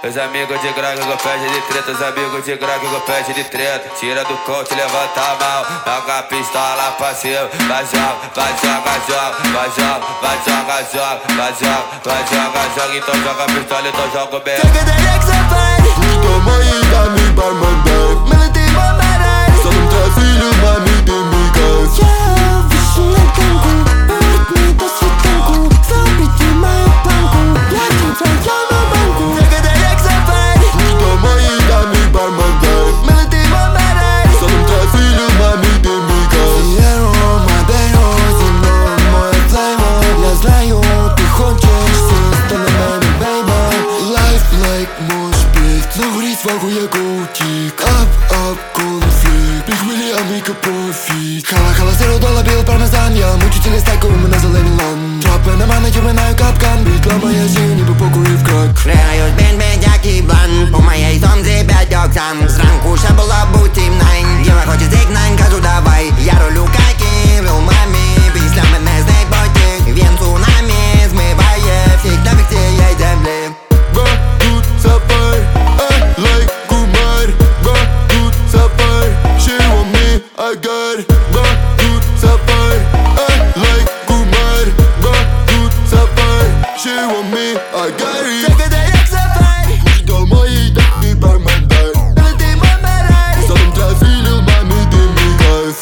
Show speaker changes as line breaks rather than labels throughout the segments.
Os amigos de grau que pede de treta, os amigos de grau que pede de treta. Tira do coach, levanta a mão, joga a pistola pra cima. Vai joga, vai joga, joga, vai joga, vai joga, joga, vai joga, vai joga, joga. Então joga a pistola, então joga o bem.
Take it the next fight. Что мои дами бармены, melody мамарай. Садом трафили мами демиков.
Я вишу на гонку, перед ней до світанку. Забити мою планку, я тебя я на банку.
Take it the next fight. Что мои дами бармены, melody мамарай. Садом трафили мами демиков.
Сиеро, модерно, зино, мой плейбой. Я знаю, ты хочешь все остальное, baby.
Life like mosh pit. Нагоріть свагу як утік. Up, конфлікт. Пігмілі, аміка, профіт. Хала, зеро, дола, біл, пармезан. Я мучителі стеку, мене зелені лан. Трапи на мене, я минаю капкан. Біт ламає зі, ніби покурив крак.
Регають бін-бін, як і блан. У моєї сумці 5 оксан. Зранку ще була бутім найн. Діва хоче зігнань, кажу давай. Я рулю какі, у мамі. Після мене з неї потік. Він цунамі змиває всіх на всі їй землі.
Бра, тут сапай, like кумар. Бра, тут сапай, she want me, I got it. Бра, тут сапай, like кумар. Бра, тут сапай, she want me, I got it. Take it the next fight. Что мои дами бармены, melody мамарай. Садом трафили мами демиков.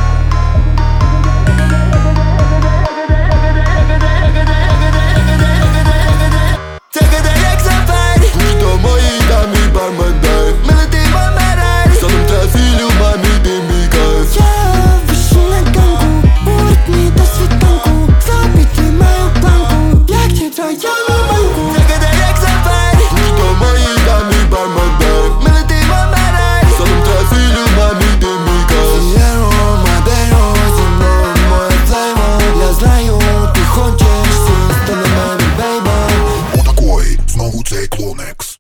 Take it the next fight. Что мои дами бармены, melody мамарай. Садом трафили мами демиков.
Я вишу на гонку, перед ней до світанку. Забити мою планку, я тебя я на банку.
Take it the next fight. Что мои дами бармены, melody мамарай. Садом трафили мами демиков.
Сиеро, модерно, зино, мой плейбой. Я знаю, ти хочеш все остальное, baby.
Отакой, знову цей клонекс.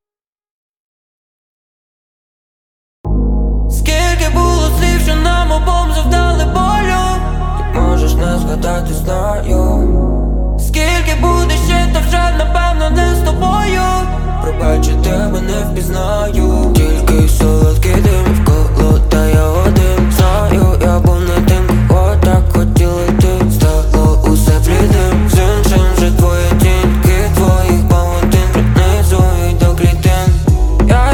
Скільки було слів, що нам обом завдали болю. Ти можеш не згадати, знаю. Скільки буде ще, та вже напевно не з тобою. Пробачу, тебе не впізнаю. Тільки солодкий дим вколо, та я один. Знаю, я був не тим, кого так хотіли ти. Стало усе блідим, з іншим вже твоя тіньки. Твоїх павутин пронизують до клітин. Я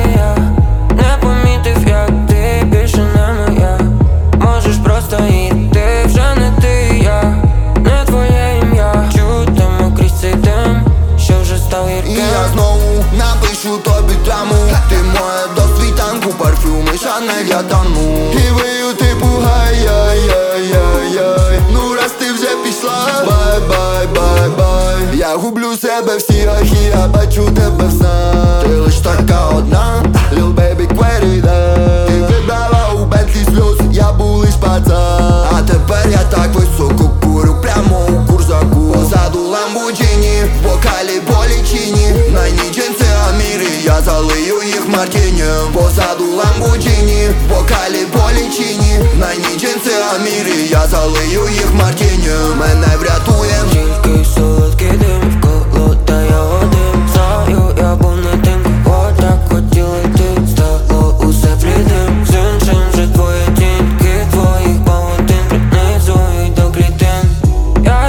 не помітив, як ти більше не моя. Можеш просто йти, вже не ти, я не твоє ім'я. Чутимо крізь цей дим, що вже став
І
гірким.
я знову напишу тобі драму. Ти моя до світанку, парфюми Шанель, я тону. І вию типу гай-яй-яй-яй-яй. Ну раз ти вже пішла, бай-бай-бай-бай. Я гублю себе в сірахі, я бачу тебе в снах. Ти лиш така одна, lil baby querida. Ти вибрала у Бентлі сльоз, я був лиш пацан. А тепер я так високо курю, прямо у курзаку. Позаду Ламборджині, в бокалі болічині. На ній джинси Аміри, я залию їх мартінем. Позаду Ламборджині, в бокалі болічині. На ній джинси Аміри, я залию їх мартінем. Мене врятує
Тільки солодкий дим вколо, та я один. Знаю, я був не тим, кого так хотіли ти. Стало усе блідим, з іншим вже твоя тіньки. Твоїх павутин пронизують до клітин. Я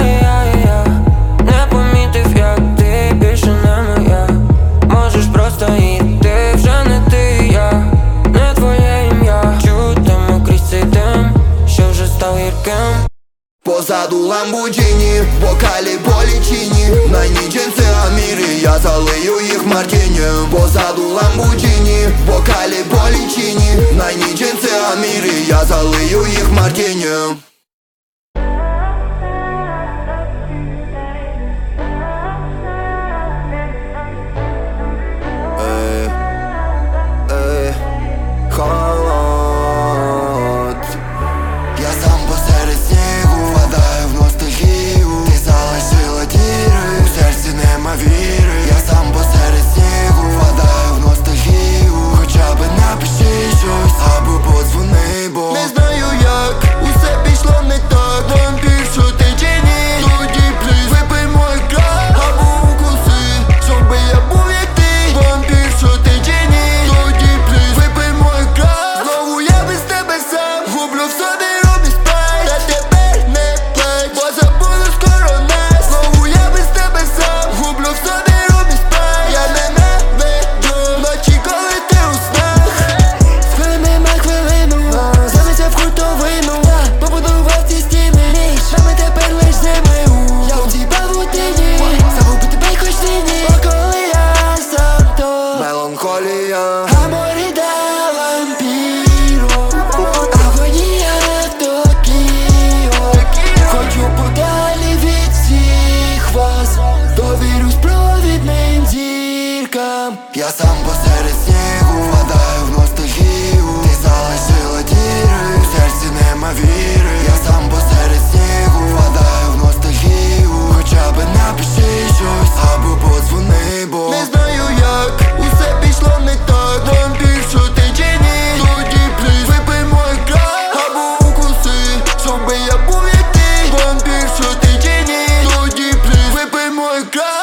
не помітив, як ти більше не моя. Можеш просто йти, вже не ти, я не твоє ім'я. Чутимо крізь цей дим, що вже став гірким.
позаду Ламборджині, в бокалі болічині. На ній джинси Аміри, я залию їх мартінем. Позаду Ламборджині, в бокалі болічині. На ній джинси Аміри, я залию їх мартінем. Холод. Я сам посеред снігу, впадаю в ностальгію. Ти залишила діри, у серці нема віри. Я сам посеред снігу, впадаю в ностальгію. Хоча би напиши щось, або подзвони, бо не знаю як усе пішло
сам.
Я сам посеред снігу, впадаю в ностальгію. Ти залишила діри, в серці нема віри. Я сам посеред снігу, впадаю в ностальгію. Хоча би напиши щось, або подзвони, бо не знаю як, усе пішло не так. Вампір, що ти чи ні? Тоді пліз, випий мой край, або укуси, щоби я був як ти. Вампір, що ти чи ні? Тоді пліз, випий мой край.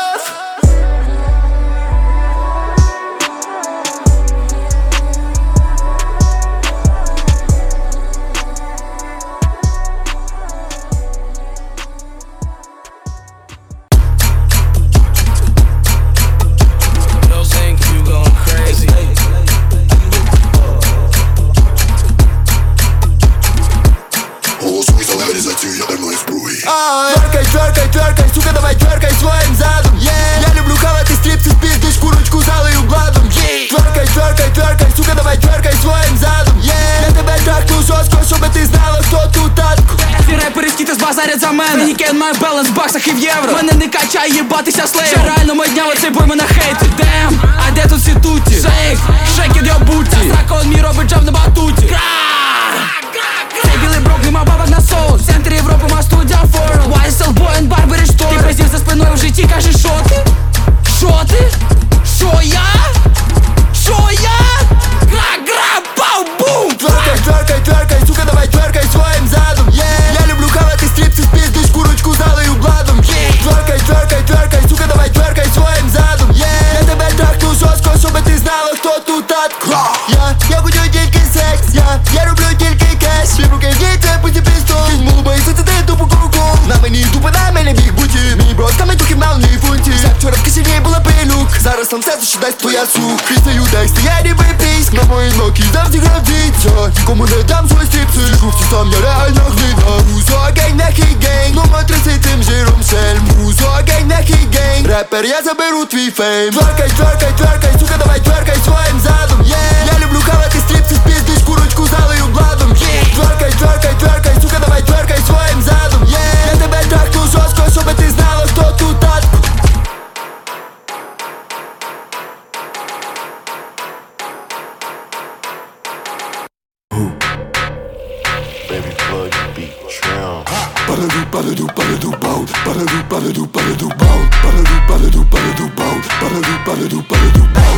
Голосуй за легалізацію ядерної зброї.
Тверкай, тверкай, тверкай, сука, давай тверкай своїм задом. Я люблю хавати стріпси, спіздиш курочку залию бладом. Тверкай, тверкай, тверкай, сука, давай тверкай своїм задом. Я тебе трахну жорстко, щоби ти знала, хто тут татко.
Всі репери скіти збазарять за мене. Фенікен має баланс в баксах і в євро. Мене не качає їбатися слеєм. Ще реально модняво цей бой мене хейтить. Дем, а де тут всі туті? Шейк, шейкід йо буті. Стракон мій робить джаб на батуті. Цей білий брок нема бабок на соус. В центрі Європи ма студія форум. YSL Boy and Barber Store. Ти пиздів за спиною в житті, кажеш, шо ти? Шо ти? Шо я? Шо я? Гра-гра, пау-бум!
Тверкай, тверкай, тверкай, сука, давай тверкай своїм задом. Я люблю хавати стріпси, спіздиш курочку залию бладом. Тверкай, тверкай, тверкай, сука, давай тверкай своїм задом. Я тебе трахну жорстко, щоби ти знала, хто тут татко. Я хочу тільки секс, я роблю тільки кеш. Всі руки в'їться, путі пістол. Кінь молубий, сицити тупу круку. На мені тупо, на мене біг буті. Мій брос, там і духів на одній фунті. Як вчора в кишені була пилюк. Зараз там все, що дасть твоя сук. Крістаю тексти, я ніби піск. На мої ноки завжди гравдіться. Нікому не дам свої стріпси. Крупці сам я реально гнида. Музо, гень, нехий гень. Номер 30 тим жиром шельм. Музо, гень, нехий гень. Репер, я заберу твій фейм. Тверкай, тверкай, тверкай, сука, давай тверкай своїм задом. Я люблю хавати стріпси, спіздиш курочку залию бладом. Тверкай, тверкай, тверкай, сука, давай тверкай своїм задом. Я тебе трахну жорстко, щоби ти знала, хто тут татко.
Baby plug beat trim.
Paradu, paradu, paradu, bow. Paradu, paradu, paradu, bow. Paradu, paradu, paradu, bow. Paradu, paradu, параду, bow.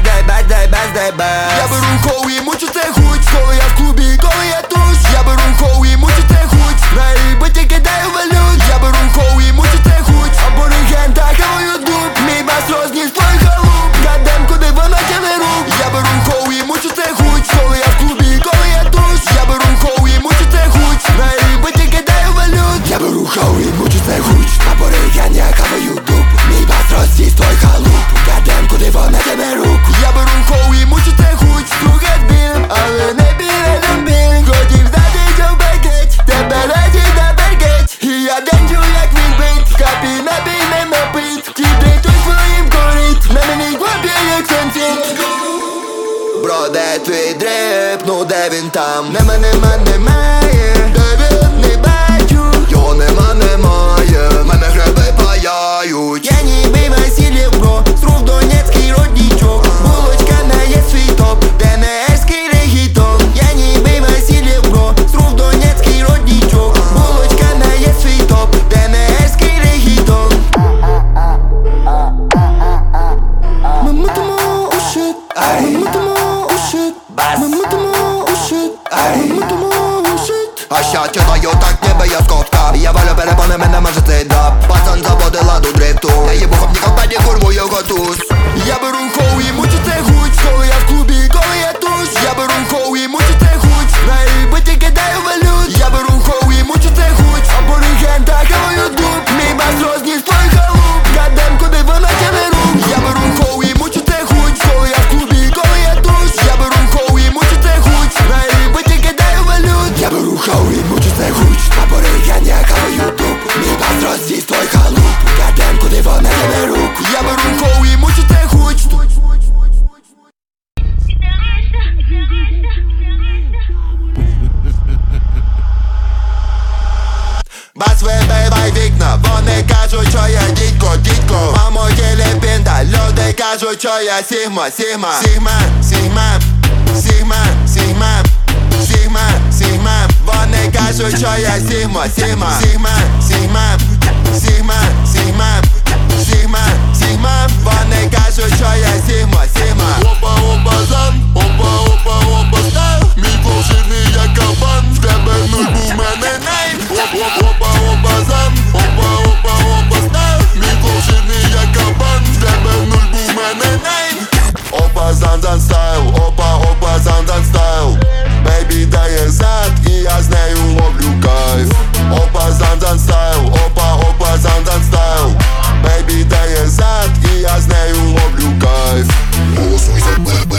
Я беру хоу і мучу це гуч. Коли я в клубі, коли я туш. Я беру хоу і мучу це гуч. Наїбать кидаю валют. Я беру хоу і мучу це гуч. Абориген та хаваю дуб. Мій бас розніс твой халуп. Гадем, куди вона тяне рук. Я беру хоу і мучу це гуч. Коли я в клубі, коли я туш. Я беру хоу і мучу це гуч. Наїбать кидаю валют. Я беру хоу і мучу це гуч. Абориген я хаваю дуб. Мій бас розніс твой халуп. Гадем, куди вона тяне рук. Я беру хоу і мучу це гуч. Слухать біль, але не біле нам біль. Хотів знати, що бекеть. Тебе раді на бергеть. І я денчу, як він бить. Капі напій, не напить. Ті дритуй своїм корит. На мені хлоп'я, як сенсінь. Бро, де твій дрип? Ну де він там? Нема, немає. Де він? Не бачу. Його немає. Мене гриби паяють. Я ніби Васильєв, бро. Срув Донецький роднічок. Булочка не є свій топ. ДНРський регітон. Я ніби Васильєв, бро. Срув Донецький роднічок. Булочка не є свій топ. ДНРський регітон. Ми мутимо у shit. Ми мутимо у shit. Ми мутимо у shit. Ми мутимо у shit. А ща читаю так, ніби я скотка. Я валю перепони, мене може цей даб. Пацан заводила до дрифту. Я їбу хопніка, тоді курву його туз. Я беру хоу і мучу це гуч. Коли я в клубі, коли я туш. Я беру хоу і мучу це гуч. Наїбать кидаю валют. Я беру хоу і мучу це гуч. Абориген та хаваю дуб. Мій бас розніс твой халуп. Гадем, куди вона тяне рук. Я беру хоу і мучу це гуч. Коли я в клубі, коли я туш. Я беру хоу і мучу це гуч. Наїбать кидаю валют. Я беру хоу і мучу це гуч. Абориген я хаваю дуб. Мій бас розніс твой халуп. Гадем, куди вона тяне рук. Я беру хоу і мучу це гуч. що я Сігма, Сігма, Сігма, Сігма, Сігма, Сігма, Сігма, Сігма. Вони кажуть, що я Сігма, Сігма, Сігма, Сігма, Сігма, Сігма, Сігма, Сігма. Вони кажуть, що я Сігма, Сігма.
Опа, опа, зам, опа, опа, опа, став. Мій флоу жирний як кабан. В тебе нуль, був мене нейм. Опа, опа, зам, опа, опа, опа, став. Мій флоу жирний як кабан. В тебе нуль, був мене нейм.
Опа, Зандан стайл, опа, Зандан стайл. Бейбі дає зад, і я з нею ловлю кайф. Опа, Зандан стайл, опа, Зандан стайл. Бейбі дає зад, і я з нею ловлю кайф.
Голосуй за тебе.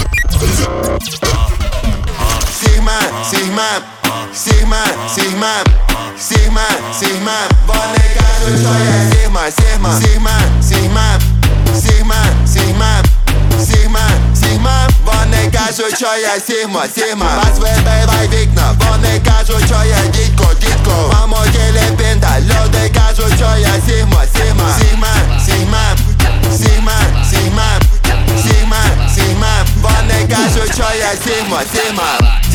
Сігма, Сігма, Сігма, Сігма, Сігма, Сігма. Вони кажуть, що я Сігма, Сігма, Сігма, Сігма, Сігма, Сігма, Сігма, Сігма. Вони кажуть, що я Сігма, Сігма. Вас вибивай вікна, вони кажуть, що я дідько, дідько. Мамо, тілі пінта, люди кажуть, що я Сігма, Сігма, Сігма, Сігма, Сігма, Сігма, Сігма, Сігма. Вони кажуть, що я Сігма, Сігма.